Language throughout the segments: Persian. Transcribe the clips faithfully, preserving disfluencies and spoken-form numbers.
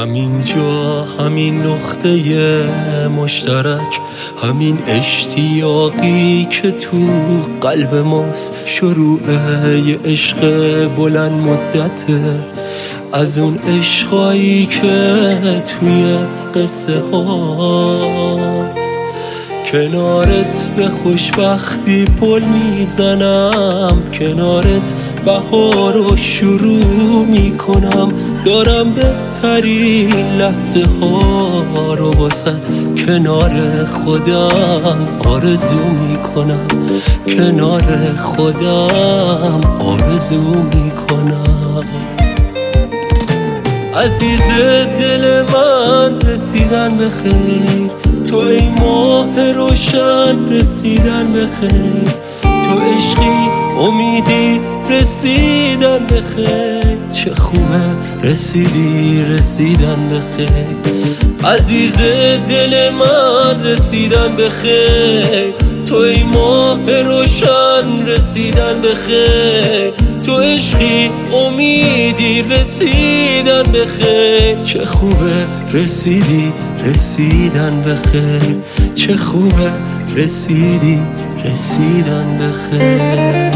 همین جا، همین نقطه مشترک، همین اشتیاقی که تو قلب ماست، شروع یه عشق بلند مدته، از اون عشقایی که توی قصه هاست. کنارت به خوشبختی پل میزنم، کنارت بهار رو شروع میکنم، دارم بهترین لحظه ها رو واسط کنار خودم آرزو میکنم، کنار خودم آرزو میکنم. عزیز دل من رسیدن به خیر، تو ای ماه روشن رسیدن به خیر، تو عشقی امیدی رسیدن به خیر، چه خوبه رسیدی رسیدن به خیر. عزیز دل من رسیدن به خیر، تو ای ماه روشن رسیدن به خیر، تو عشقی امیدی رسیدن به خیر، چه خوبه رسیدی رسیدن به خیر، چه خوبه رسیدی رسیدن به خیر.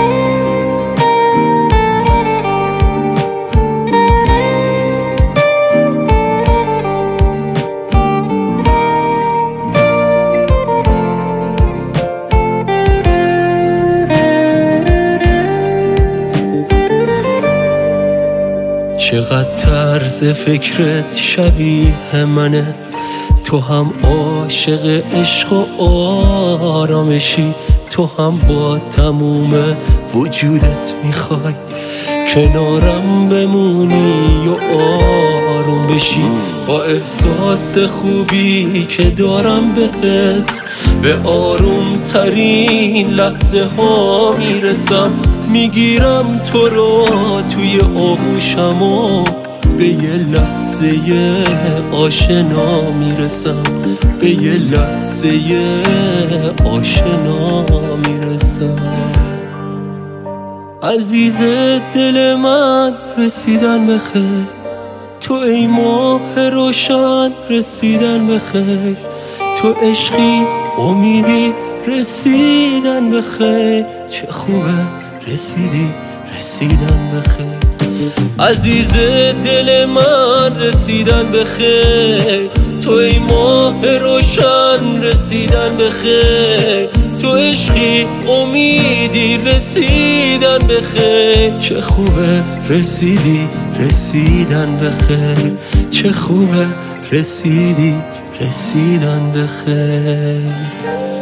چقدر طرز فکرت شبیه منه، تو هم عاشق عشق و آرامشی، تو هم با تموم وجودت میخوای کنارم بمونی و آروم بشی، با احساس خوبی که دارم بهت به آروم ترین لحظه ها میرسم، میگیرم تو رو توی آغوشم و به یه لحظه آشنا میرسم، به یه لحظه آشنا میرسم. عزیز دل من رسیدن به خیر، تو ای ماه روشن رسیدن به خیر، تو عشقی امیدی رسیدن به خیر، چه خوبه رسیدی رسیدن به خیر. عزیز دل من رسیدن به خیر، تو ای ماه روشن رسیدن به خیر، تو عشقی امیدی رسیدن به خیر، چه خوبه رسیدی رسیدن به خیر، چه خوبه رسیدی رسیدن به خیر.